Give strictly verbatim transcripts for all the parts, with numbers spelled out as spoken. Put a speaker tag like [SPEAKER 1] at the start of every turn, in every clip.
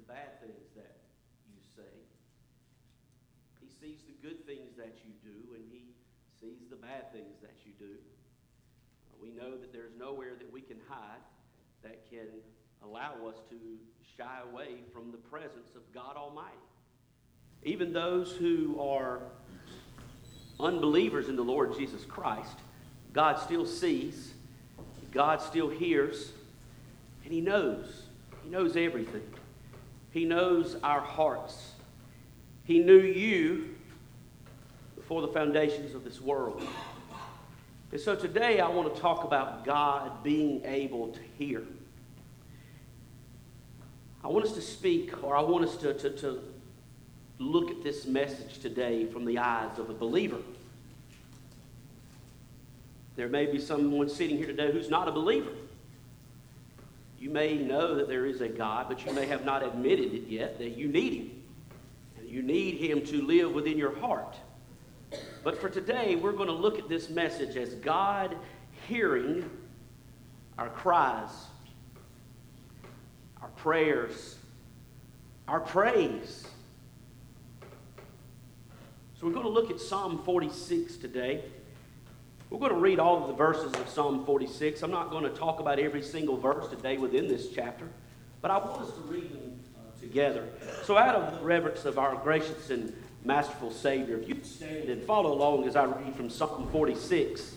[SPEAKER 1] bad things that you say. He sees the good things that you do, and he sees the bad things that you do. Uh, we know that there's nowhere that we can hide that can allow us to shy away from the presence of God Almighty. Even those who are unbelievers in the Lord Jesus Christ, God still sees, God still hears, and He knows. He knows everything. He knows our hearts. He knew you before the foundations of this world. And so today I want to talk about God being able to hear. I want us to speak, or I want us to, to, to look at this message today from the eyes of a believer. There may be someone sitting here today who's not a believer. You may know that there is a God, but you may have not admitted it yet, that you need Him. And you need Him to live within your heart. But for today, we're going to look at this message as God hearing our cries, our prayers, our praise. So we're going to look at Psalm forty-six today. We're going to read all of the verses of Psalm forty-six. I'm not going to talk about every single verse today within this chapter, but I want us to read them uh, together. So out of the reverence of our gracious and masterful Savior, if you can stand and follow along as I read from Psalm forty-six.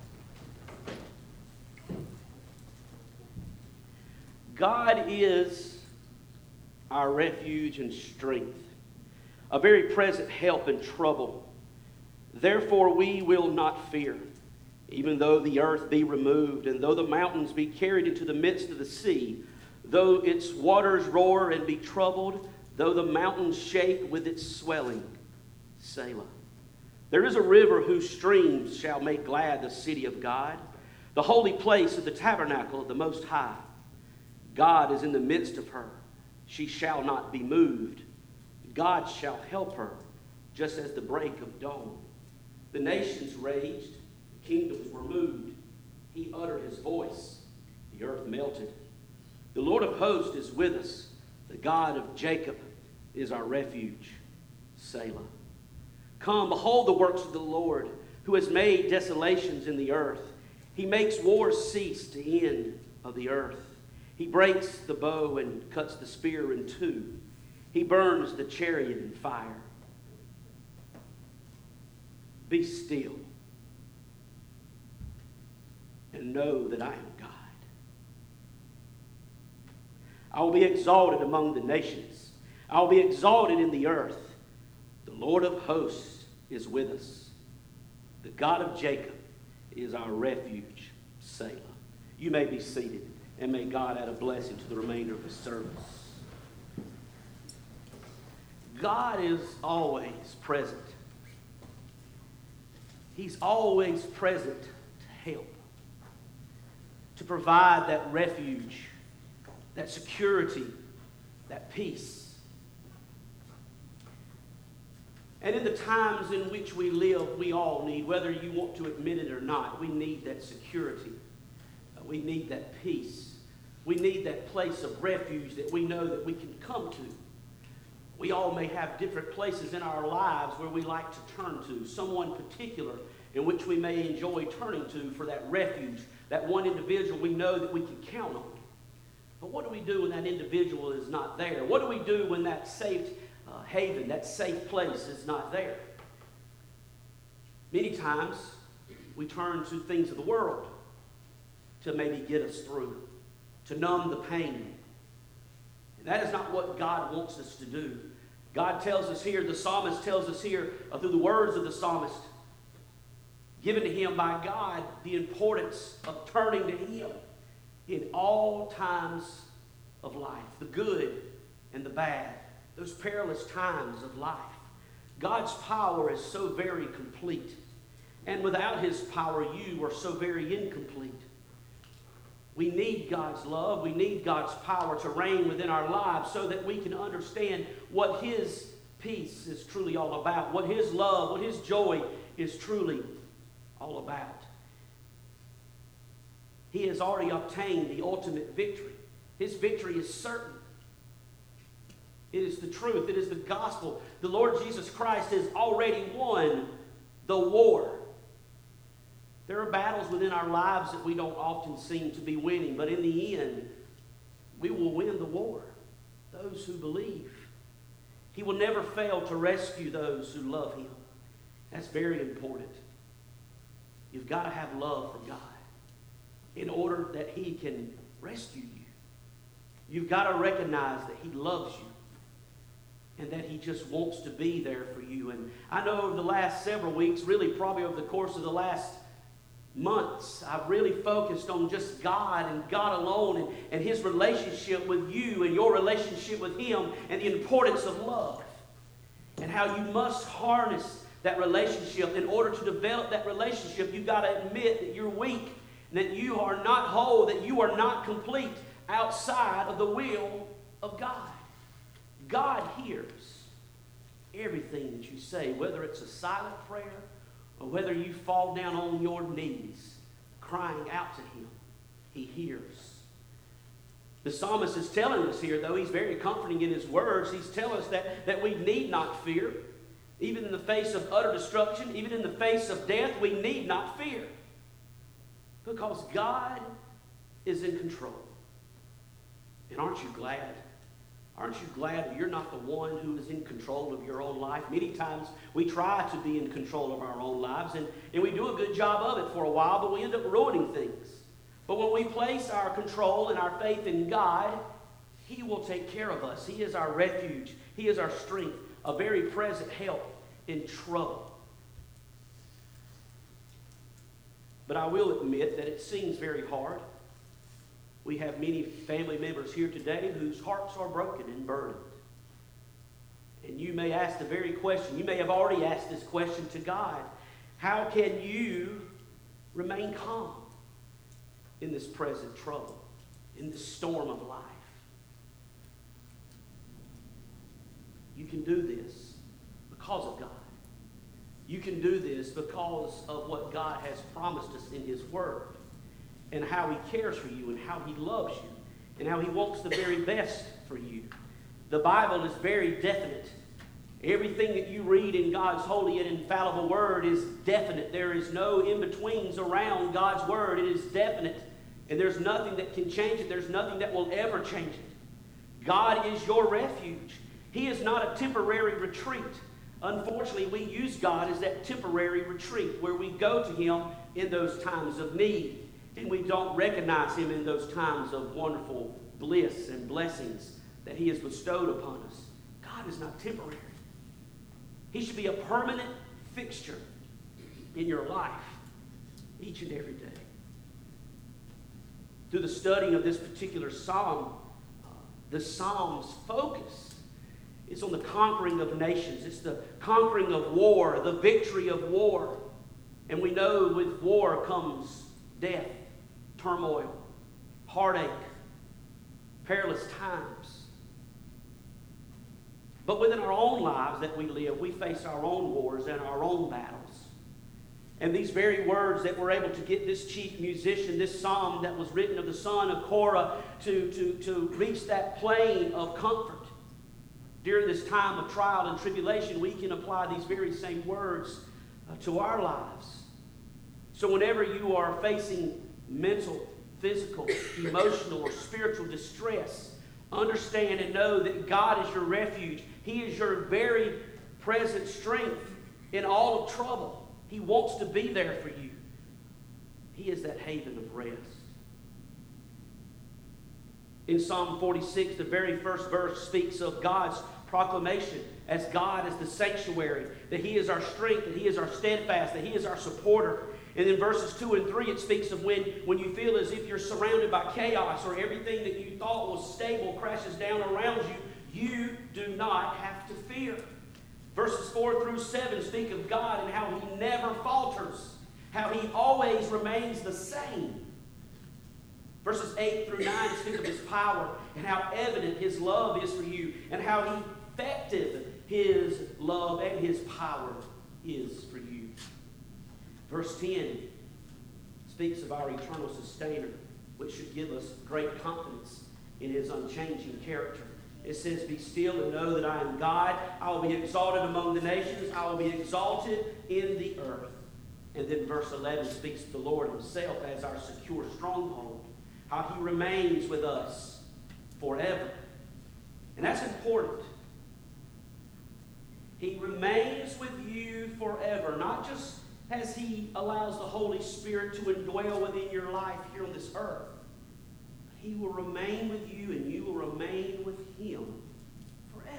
[SPEAKER 1] God is our refuge and strength, a very present help in trouble. Therefore we will not fear, even though the earth be removed, and though the mountains be carried into the midst of the sea, though its waters roar and be troubled, though the mountains shake with its swelling. Selah. There is a river whose streams shall make glad the city of God, the holy place of the tabernacle of the Most High. God is in the midst of her. She shall not be moved. God shall help her, just as the break of dawn. The nations raged, the kingdoms were moved. He uttered his voice, the earth melted. The Lord of hosts is with us. The God of Jacob is our refuge. Selah. Come, behold the works of the Lord, who has made desolations in the earth. He makes wars cease to end of the earth. He breaks the bow and cuts the spear in two. He burns the chariot in fire. Be still and know that I am God. I will be exalted among the nations. I will be exalted in the earth. The Lord of hosts is with us. The God of Jacob is our refuge. Selah. You may be seated, and may God add a blessing to the remainder of the service. God is always present. He's always present to help, to provide that refuge, that security, that peace. And in the times in which we live, we all need, whether you want to admit it or not, we need that security. We need that peace. We need that place of refuge that we know that we can come to. We all may have different places in our lives where we like to turn to, someone particular in which we may enjoy turning to for that refuge, that one individual we know that we can count on. But what do we do when that individual is not there? What do we do when that safe uh, haven, that safe place is not there? Many times we turn to things of the world to maybe get us through, to numb the pain. And that is not what God wants us to do. God tells us here, the psalmist tells us here, uh, through the words of the psalmist, given to him by God, the importance of turning to Him in all times of life, the good and the bad, those perilous times of life. God's power is so very complete. And without His power, you are so very incomplete. We need God's love. We need God's power to reign within our lives so that we can understand what His peace is truly all about, what His love, what His joy is truly all about. He has already obtained the ultimate victory. His victory is certain. It is the truth. It is the gospel. The Lord Jesus Christ has already won the war. There are battles within our lives that we don't often seem to be winning, but in the end, we will win the war. Those who believe. He will never fail to rescue those who love Him. That's very important. You've got to have love for God in order that He can rescue you. You've got to recognize that He loves you and that He just wants to be there for you. And I know over the last several weeks, really probably over the course of the last months, I've really focused on just God and God alone and, and His relationship with you and your relationship with Him and the importance of love and how you must harness that relationship. In order to develop that relationship, you've got to admit that you're weak and that you are not whole, that you are not complete outside of the will of God. God hears everything that you say, whether it's a silent prayer or whether you fall down on your knees crying out to Him. He hears. The psalmist is telling us here, though, he's very comforting in his words. He's telling us that, that we need not fear. Even in the face of utter destruction, even in the face of death, we need not fear. Because God is in control. And aren't you glad? Aren't you glad that you're not the one who is in control of your own life? Many times we try to be in control of our own lives, and, and we do a good job of it for a while, but we end up ruining things. But when we place our control and our faith in God, He will take care of us. He is our refuge. He is our strength, a very present help in trouble. But I will admit that it seems very hard. We have many family members here today whose hearts are broken and burdened. And you may ask the very question, you may have already asked this question to God. How can you remain calm in this present trouble, in this storm of life? You can do this because of God. You can do this because of what God has promised us in His Word, and how He cares for you, and how He loves you, and how He wants the very best for you. The Bible is very definite. Everything that you read in God's holy and infallible Word is definite. There is no in-betweens around God's Word. It is definite, and there's nothing that can change it. There's nothing that will ever change it. God is your refuge. He is not a temporary retreat. Unfortunately, we use God as that temporary retreat where we go to Him in those times of need. And we don't recognize Him in those times of wonderful bliss and blessings that He has bestowed upon us. God is not temporary. He should be a permanent fixture in your life each and every day. Through the studying of this particular psalm, uh, the psalm's focus is on the conquering of nations. It's the conquering of war, the victory of war. And we know with war comes death, turmoil, heartache, perilous times. But within our own lives that we live, we face our own wars and our own battles. And these very words that we're able to get this chief musician, this psalm that was written of the son of Korah, to, to, to reach that plane of comfort. During this time of trial and tribulation, we can apply these very same words uh, to our lives. So whenever you are facing mental, physical, emotional, or spiritual distress, understand and know that God is your refuge. He is your very present strength in all of trouble. He wants to be there for you. He is that haven of rest. In Psalm forty-six, the very first verse speaks of God's proclamation as God is the sanctuary, that He is our strength, that He is our steadfast, that He is our supporter. And in verses two and three, it speaks of when, when you feel as if you're surrounded by chaos or everything that you thought was stable crashes down around you, you do not have to fear. Verses four through seven speak of God and how He never falters, how He always remains the same. Verses eight through nine speak of His power and how evident His love is for you and how effective His love and His power is for you. Verse ten speaks of our eternal sustainer, which should give us great confidence in His unchanging character. It says, be still and know that I am God. I will be exalted among the nations. I will be exalted in the earth. And then verse eleven speaks of the Lord himself as our secure stronghold, how he remains with us forever. And that's important. He remains with you forever, not just as he allows the Holy Spirit to indwell within your life here on this earth. But he will remain with you and you will remain with him forever.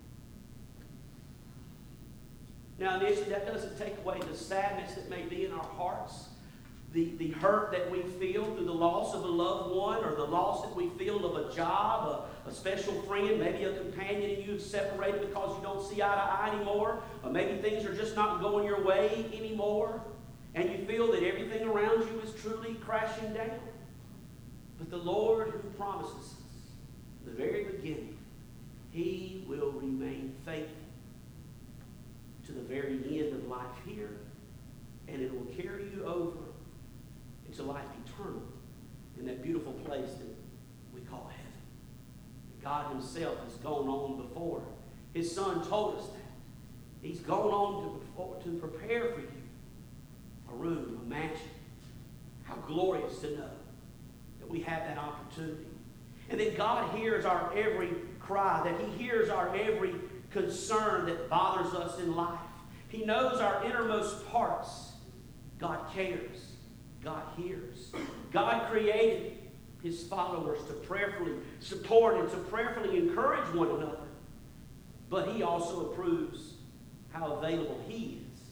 [SPEAKER 1] Now, initially, that doesn't take away the sadness that may be in our hearts, the, the hurt that we feel through the loss of a loved one, or the loss that we feel of a job, a, a special friend, maybe a companion and you have separated because you don't see eye to eye anymore, or maybe things are just not going your way anymore, and you feel that everything around you is truly crashing down. But the Lord who promises us in the very beginning, he will remain faithful to the very end of life here, and it will carry you over into life eternal in that beautiful place that we call heaven. God himself has gone on before. His Son told us that. He's gone on to, before, to prepare for you a room, a mansion. How glorious to know that we have that opportunity. And that God hears our every cry, that he hears our every concern that bothers us in life. He knows our innermost parts. God cares. God hears. God created his followers to prayerfully support and to prayerfully encourage one another. But he also approves how available he is.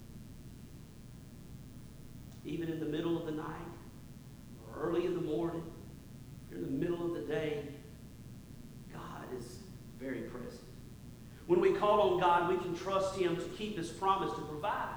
[SPEAKER 1] Even in the middle of the night, or early in the morning, or in the middle of the day, God is very present. When we call on God, we can trust him to keep his promise to provide.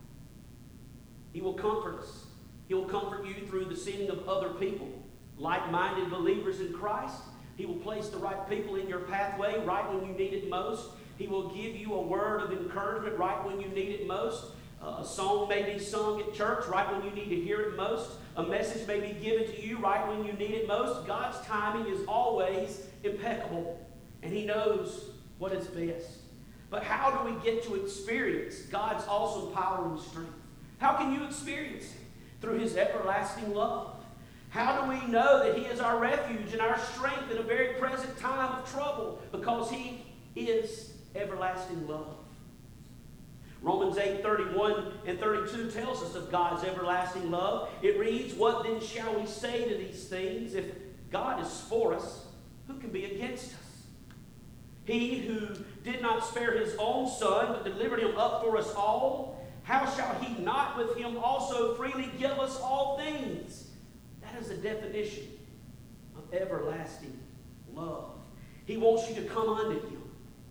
[SPEAKER 1] He will comfort us. He will comfort you through the sending of other people, like-minded believers in Christ. He will place the right people in your pathway right when you need it most. He will give you a word of encouragement right when you need it most. Uh, a song may be sung at church right when you need to hear it most. A message may be given to you right when you need it most. God's timing is always impeccable, and he knows what is best. But how do we get to experience God's awesome power and strength? How can you experience it? Through his everlasting love. How do we know that he is our refuge and our strength in a very present time of trouble? Because he is everlasting love. Romans eight, thirty-one and thirty-two tells us of God's everlasting love. It reads, what then shall we say to these things? If God is for us, who can be against us? He who did not spare his own Son, but delivered him up for us all, how shall he not with him also freely give us all things? That is the definition of everlasting love. He wants you to come unto him.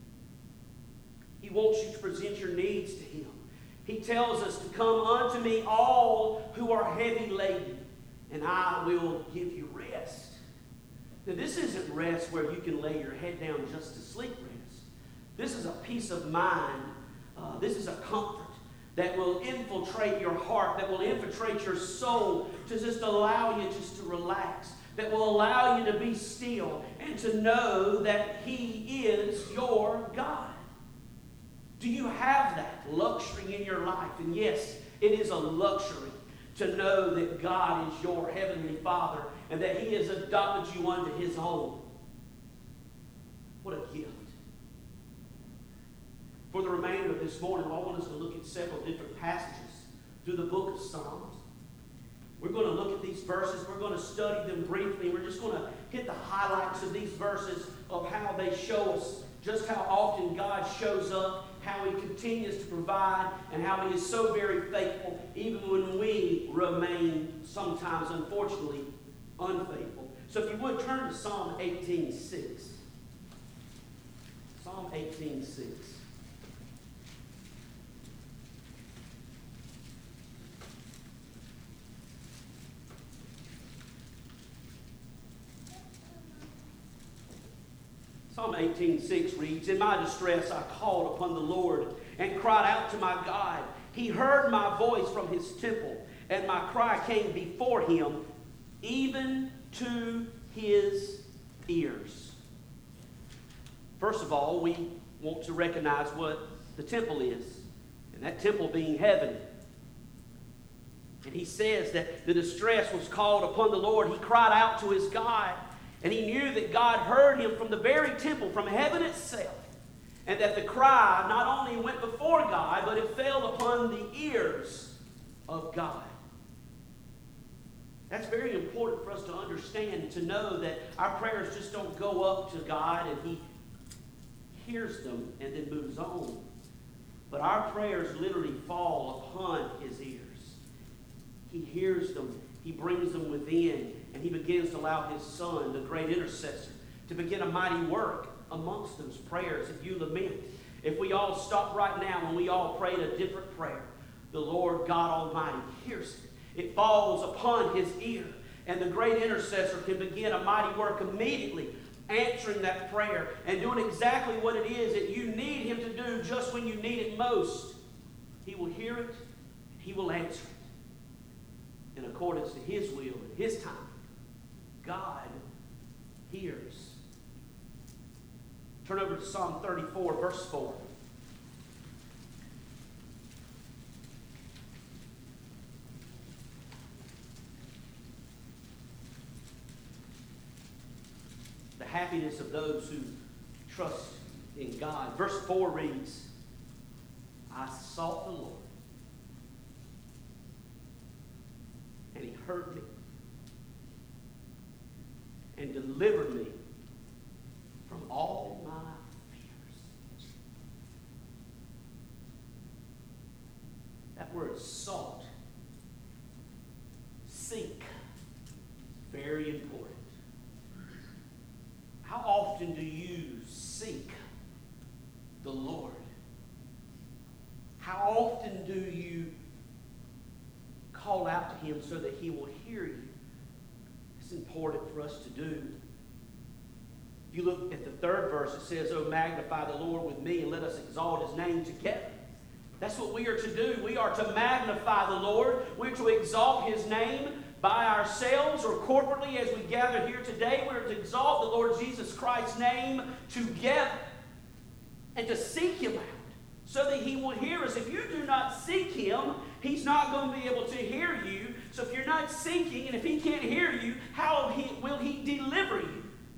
[SPEAKER 1] He wants you to present your needs to him. He tells us to come unto me all who are heavy laden, and I will give you rest. Now, this isn't rest where you can lay your head down just to sleep rest. This is a peace of mind. Uh, this is a comfort that will infiltrate your heart, that will infiltrate your soul, to just allow you just to relax, that will allow you to be still and to know that he is your God. Do you have that luxury in your life? And yes, it is a luxury to know that God is your heavenly Father and that he has adopted you unto his own. What a gift. For the remainder of this morning, I want us to look at several different passages through the book of Psalms. We're going to look at these verses. We're going to study them briefly. We're just going to hit the highlights of these verses of how they show us just how often God shows up, how he continues to provide, and how he is so very faithful, even when we remain sometimes, unfortunately, unfaithful. So if you would, turn to Psalm eighteen six. Psalm eighteen six. Psalm eighteen six reads, in my distress I called upon the Lord and cried out to my God. He heard my voice from his temple, and my cry came before him, even to his ears. First of all, we want to recognize what the temple is, and that temple being heaven. And he says that the distress was called upon the Lord. He cried out to his God, and he knew that God heard him from the very temple, from heaven itself, and that the cry not only went before God, but it fell upon the ears of God. That's very important for us to understand, to know that our prayers just don't go up to God and he hears them and then moves on. But our prayers literally fall upon his ears. He hears them, he brings them within, and he begins to allow his Son, the great intercessor, to begin a mighty work amongst those prayers. If you lament, if we all stop right now and we all prayed a different prayer, the Lord God Almighty hears it. It falls upon his ear, and the great intercessor can begin a mighty work immediately, answering that prayer and doing exactly what it is that you need him to do just when you need it most. He will hear it, and he will answer it in accordance to his will and his time. God hears. Turn over to Psalm thirty-four, verse four. The happiness of those who trust in God. Verse four reads, I sought the Lord, and he heard me and delivered me from all my fears. That word sought, seek, is very important. How often do you seek the Lord? How often do you call out to him so that he will hear you? It's important for us to do. If you look at the third verse, it says, Oh, magnify the Lord with me and let us exalt his name together. That's what we are to do. We are to magnify the Lord. We're to exalt his name by ourselves or corporately as we gather here today. We're to exalt the Lord Jesus Christ's name together and to seek him out so that he will hear us. If you do not seek him, he's not going to be able to hear you. So if you're not seeking, and if he can't hear you, how he, will he deliver you?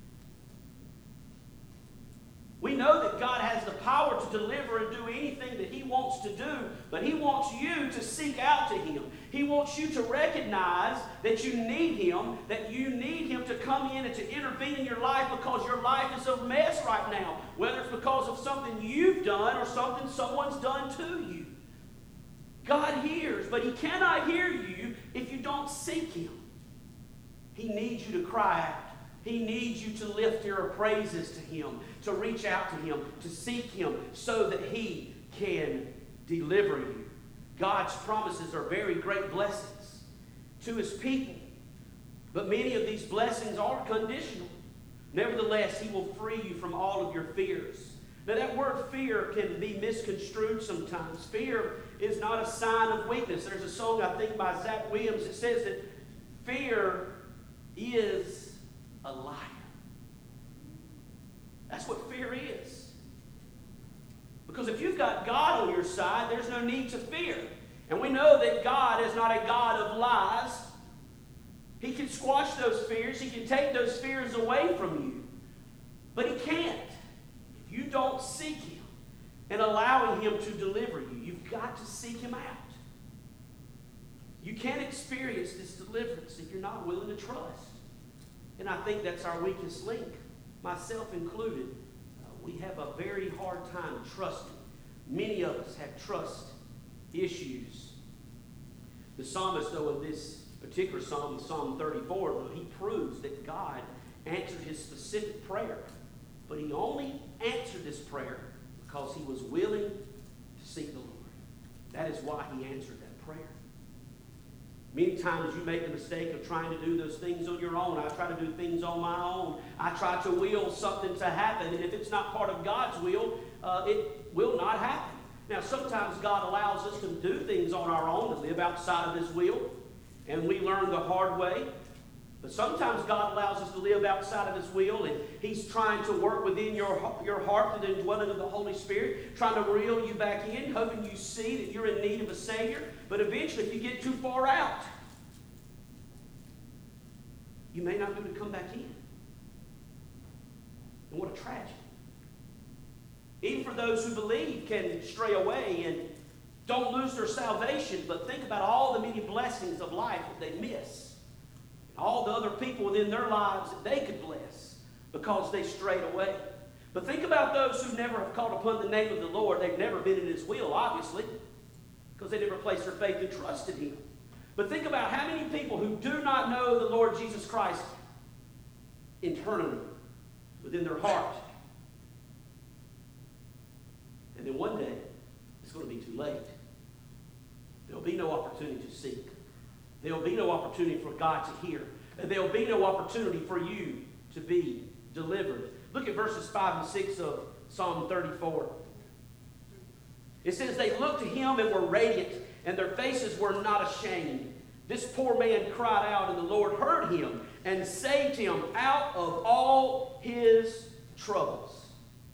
[SPEAKER 1] We know that God has the power to deliver and do anything that he wants to do, but he wants you to seek out to him. He wants you to recognize that you need him, that you need him to come in and to intervene in your life because your life is a mess right now, whether it's because of something you've done or something someone's done to you. God hears, but he cannot hear you if you don't seek him. He needs you to cry out. He needs you to lift your praises to him, to reach out to him, to seek him so that he can deliver you. God's promises are very great blessings to his people, but many of these blessings are conditional. Nevertheless, he will free you from all of your fears. Now, that word fear can be misconstrued sometimes. Fear is not a sign of weakness. There's a song, I think, by Zach Williams that says that fear is a liar. That's what fear is. Because if you've got God on your side, there's no need to fear. And we know that God is not a God of lies. He can squash those fears. He can take those fears away from you. But he can't if you don't seek him and allowing him to deliver you. You've got to seek him out. You can't experience this deliverance if you're not willing to trust. And I think that's our weakest link, myself included. Uh, we have a very hard time trusting. Many of us have trust issues. The psalmist, though, in this particular psalm, Psalm thirty-four, he proves that God answered his specific prayer. But he only answered this prayer because he was willing to seek the Lord. That is why he answered that prayer. Many times you make the mistake of trying to do those things on your own. I try to do things on my own. I try to will something to happen, and if it's not part of God's will, uh, it will not happen. Now, sometimes God allows us to do things on our own, to live outside of his will, and we learn the hard way. But sometimes God allows us to live outside of His will, and He's trying to work within your, your heart through the indwelling of the Holy Spirit, trying to reel you back in, hoping you see that you're in need of a Savior. But eventually, if you get too far out, you may not be able to come back in. And what a tragedy. Even for those who believe can stray away and don't lose their salvation, but think about all the many blessings of life that they miss. All the other people within their lives that they could bless because they strayed away. But think about those who never have called upon the name of the Lord. They've never been in His will, obviously, because they never placed their faith and trust in Him. But think about how many people who do not know the Lord Jesus Christ internally, within their heart. And then one day, it's going to be too late. There'll be no opportunity to seek. There'll be no opportunity for God to hear. And there'll be no opportunity for you to be delivered. Look at verses five and six of Psalm thirty-four. It says, they looked to Him and were radiant, and their faces were not ashamed. This poor man cried out, and the Lord heard him and saved him out of all his troubles.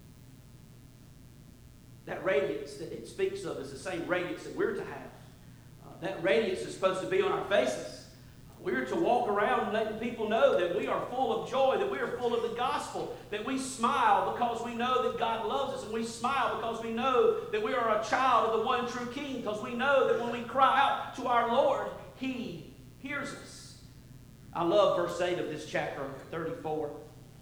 [SPEAKER 1] That radiance that it speaks of is the same radiance that we're to have. That radiance is supposed to be on our faces. We're to walk around letting people know that we are full of joy, that we are full of the gospel, that we smile because we know that God loves us, and we smile because we know that we are a child of the one true King, because we know that when we cry out to our Lord, He hears us. I love verse eight of this chapter thirty-four.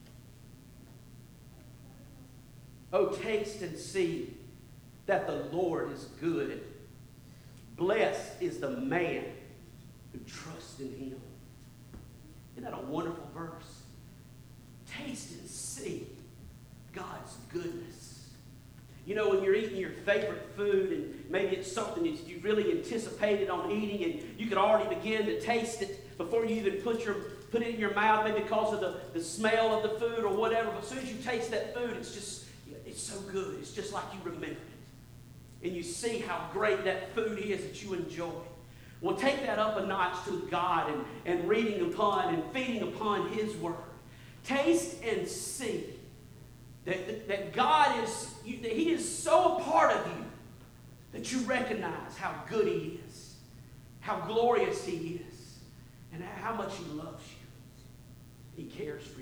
[SPEAKER 1] Oh, taste and see that the Lord is good. Blessed is the man who trusts in Him. Isn't that a wonderful verse? Taste and see God's goodness. You know, when you're eating your favorite food, and maybe it's something that you really anticipated on eating, and you could already begin to taste it before you even put your put it in your mouth, maybe because of the, the smell of the food or whatever. But as soon as you taste that food, it's just, it's so good. It's just like you remember it. And you see how great that food is that you enjoy. Well, take that up a notch to God and, and reading upon and feeding upon His Word. Taste and see that, that, that God is, you, that He is so a part of you that you recognize how good He is, how glorious He is, and how much He loves you. He cares for you.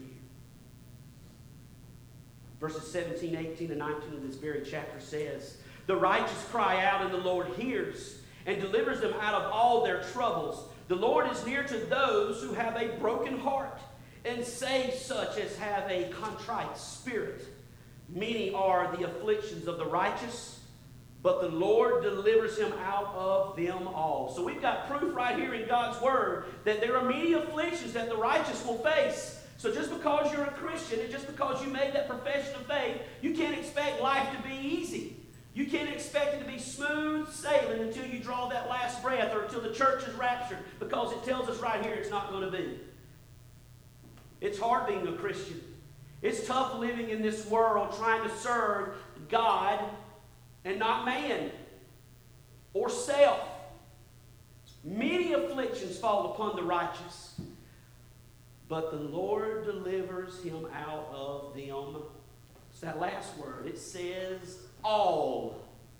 [SPEAKER 1] Verses seventeen, eighteen, and nineteen of this very chapter says, the righteous cry out, and the Lord hears and delivers them out of all their troubles. The Lord is near to those who have a broken heart, and saves such as have a contrite spirit. Many are the afflictions of the righteous, but the Lord delivers him out of them all. So we've got proof right here in God's Word that there are many afflictions that the righteous will face. So just because you're a Christian, and just because you made that profession of faith, you can't expect life to be easy. You can't expect it to be smooth sailing until you draw that last breath, or until the church is raptured, because it tells us right here it's not going to be. It's hard being a Christian. It's tough living in this world trying to serve God and not man or self. Many afflictions fall upon the righteous, but the Lord delivers him out of them. It's that last word. It says all.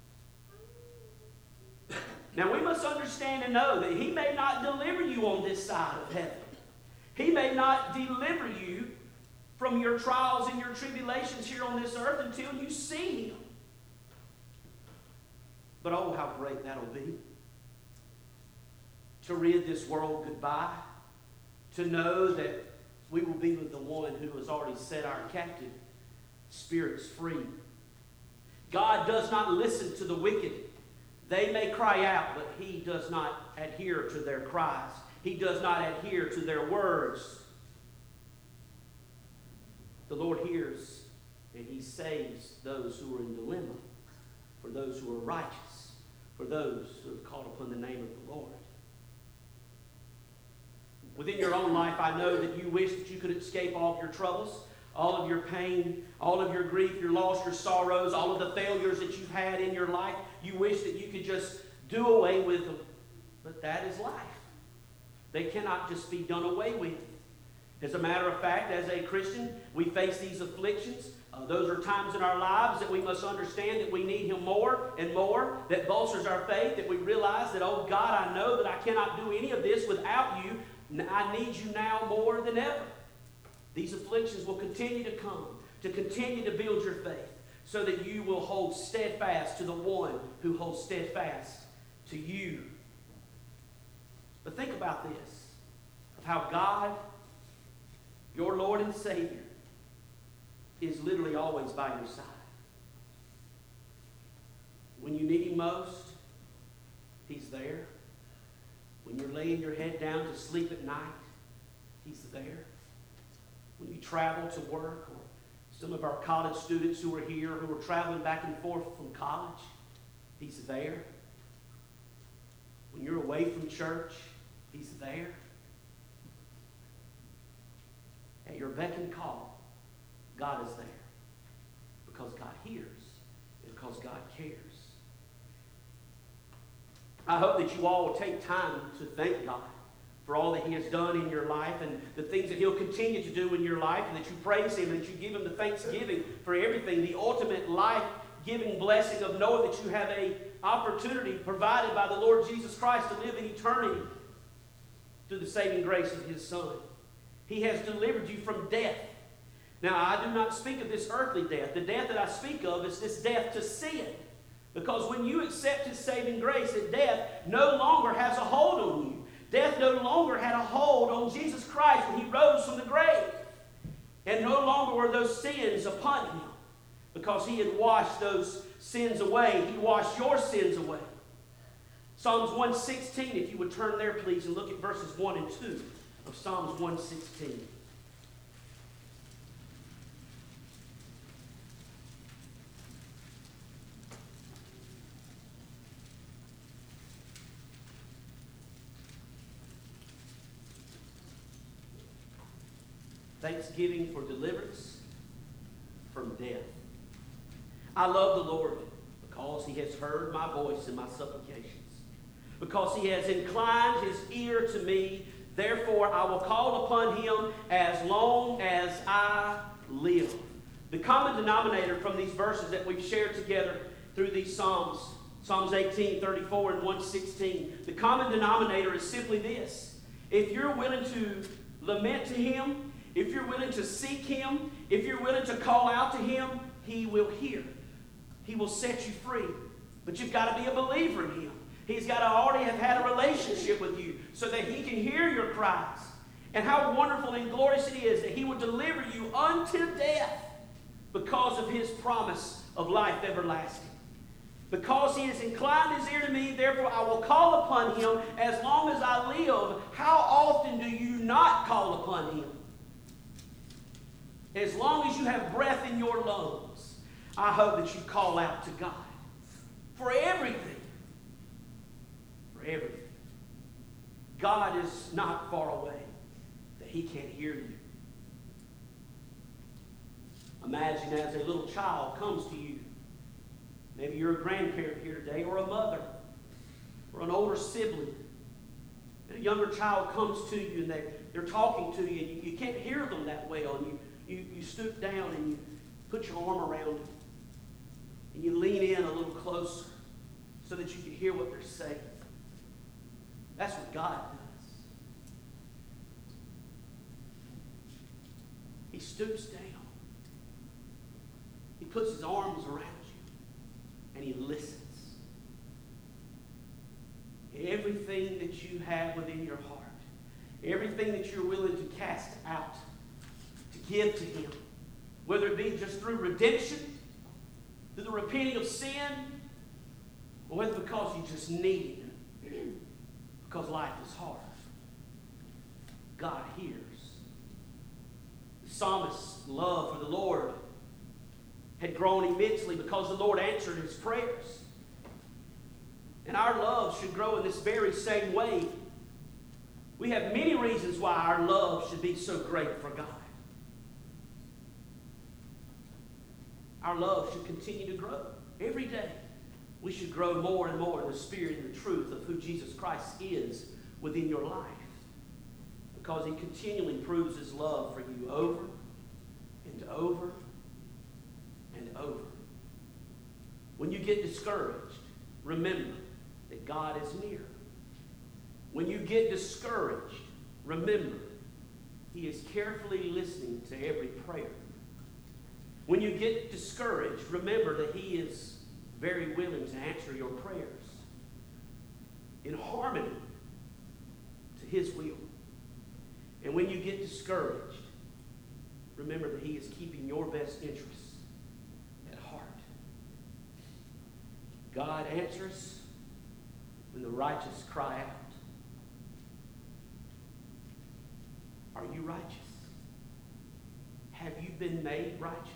[SPEAKER 1] Now we must understand and know that He may not deliver you on this side of heaven. He may not deliver you from your trials and your tribulations here on this earth until you see Him. But oh, how great that'll be. To rid this world goodbye. To know that we will be with the one who has already set our captive spirits free. God does not listen to the wicked. They may cry out, but He does not adhere to their cries. He does not adhere to their words. The Lord hears and He saves those who are in dilemma, for those who are righteous, for those who have called upon the name of the Lord. Within your own life, I know that you wish that you could escape all of your troubles, all of your pain, all of your grief, your loss, your sorrows, all of the failures that you've had in your life. You wish that you could just do away with them. But that is life. They cannot just be done away with. As a matter of fact, as a Christian, we face these afflictions. Uh, those are times in our lives that we must understand that we need Him more and more. That bolsters our faith, that we realize that, oh God, I know that I cannot do any of this without You. I need You now more than ever. These afflictions will continue to come, to continue to build your faith, so that you will hold steadfast to the one who holds steadfast to you. But think about this, of how God, your Lord and Savior, is literally always by your side. When you need Him most, He's there. When you're laying your head down to sleep at night, He's there. When you travel to work, or some of our college students who are here, who are traveling back and forth from college, He's there. When you're away from church, He's there. At your beck and call, God is there. Because God hears and because God cares. I hope that you all will take time to thank God for all that He has done in your life and the things that He'll continue to do in your life, and that you praise Him and that you give Him the thanksgiving for everything, the ultimate life-giving blessing of knowing that you have an opportunity provided by the Lord Jesus Christ to live in eternity through the saving grace of His Son. He has delivered you from death. Now, I do not speak of this earthly death. The death that I speak of is this death to sin. Because when you accept His saving grace, that death no longer has a hold on you. Death no longer had a hold on Jesus Christ when He rose from the grave. And no longer were those sins upon Him, because He had washed those sins away. He washed your sins away. Psalms one sixteen, if you would turn there, please, and look at verses one and two of Psalms one sixteen. Thanksgiving for deliverance from death. I love the Lord because He has heard my voice and my supplications. Because He has inclined His ear to me, therefore I will call upon Him as long as I live. The common denominator from these verses that we've shared together through these Psalms, Psalms eighteen, thirty-four, and one sixteen, the common denominator is simply this. If you're willing to lament to Him, if you're willing to seek Him, if you're willing to call out to Him, He will hear. He will set you free. But you've got to be a believer in Him. He's got to already have had a relationship with you so that He can hear your cries. And how wonderful and glorious it is that He will deliver you unto death because of His promise of life everlasting. Because He has inclined His ear to me, therefore I will call upon Him as long as I live. How often do you not call upon Him? As long as you have breath in your lungs, I hope that you call out to God for everything. For everything. God is not far away that He can't hear you. Imagine as a little child comes to you. Maybe you're a grandparent here today, or a mother, or an older sibling. And a younger child comes to you and they, they're talking to you, and you, you can't hear them that well. You, you, you stoop down and you put your arm around them. And you lean in a little closer so that you can hear what they're saying. That's what God does. He stoops down. He puts His arms around you. And He listens. Everything that you have within your heart, everything that you're willing to cast out, to give to Him, whether it be just through redemption, through the repenting of sin, or whether because you just need Him, because life is hard. God hears. The psalmist's love for the Lord had grown immensely because the Lord answered his prayers. And our love should grow in this very same way. We have many reasons why our love should be so great for God. Our love should continue to grow every day. We should grow more and more in the spirit and the truth of who Jesus Christ is within your life. because he continually proves his love for you over and over and over. When you get discouraged, remember that God is near. When you get discouraged, remember he is carefully listening to every prayer. When you get discouraged, remember that he is very willing to answer your prayers in harmony to his will. And when you get discouraged, remember that he is keeping your best interests at heart. God answers when the righteous cry out. Are you righteous? Have you been made righteous?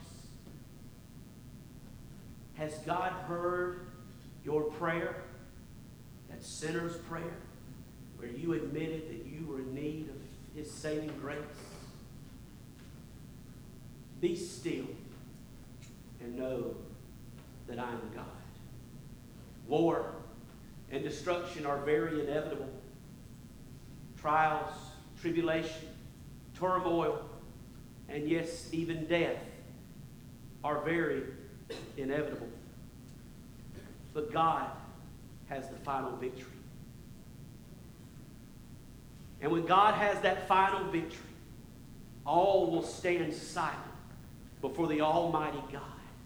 [SPEAKER 1] Has God heard your prayer, that sinner's prayer, where you admitted that you were in need of his saving grace? Be still and know that I am God. War and destruction are very inevitable. Trials, tribulation, turmoil, and yes, even death are very inevitable. But God has the final victory. And when God has that final victory, all will stand silent before the Almighty God.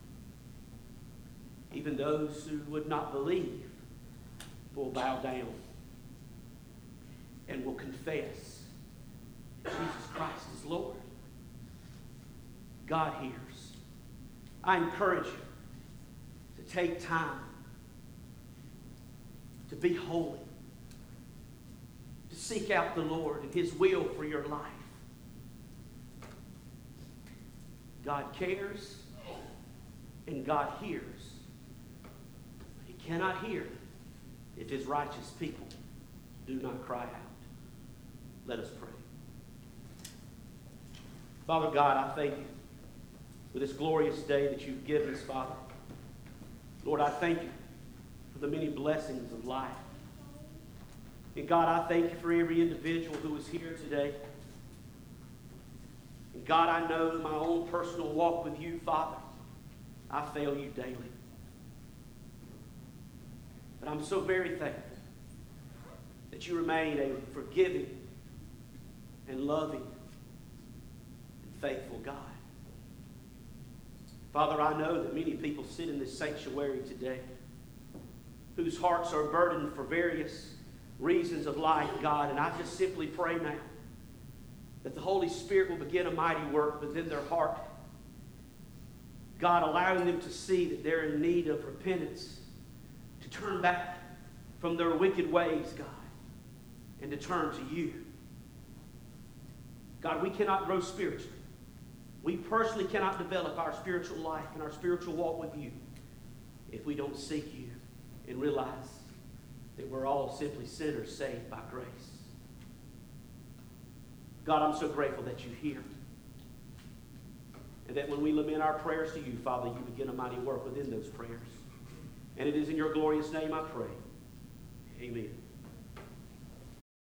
[SPEAKER 1] Even those who would not believe will bow down and will confess that Jesus Christ is Lord. God hears. I encourage you to take time to be holy, to seek out the Lord and his will for your life. God cares and God hears. But he cannot hear if his righteous people do not cry out. Let us pray. Father God, I thank you for this glorious day that you've given us, Father. Lord, I thank you for the many blessings of life. And God, I thank you for every individual who is here today. And God, I know in my own personal walk with you, Father, I fail you daily. But I'm so very thankful that you remain a forgiving and loving and faithful God. Father, I know that many people sit in this sanctuary today whose hearts are burdened for various reasons of life, God, and I just simply pray now that the Holy Spirit will begin a mighty work within their heart. God, allowing them to see that they're in need of repentance, to turn back from their wicked ways, God, and to turn to you. God, we cannot grow spiritually. We personally cannot develop our spiritual life and our spiritual walk with you if we don't seek you and realize that we're all simply sinners saved by grace. God, I'm so grateful that you hear. And that when we lament our prayers to you, Father, you begin a mighty work within those prayers. And it is in your glorious name I pray. Amen.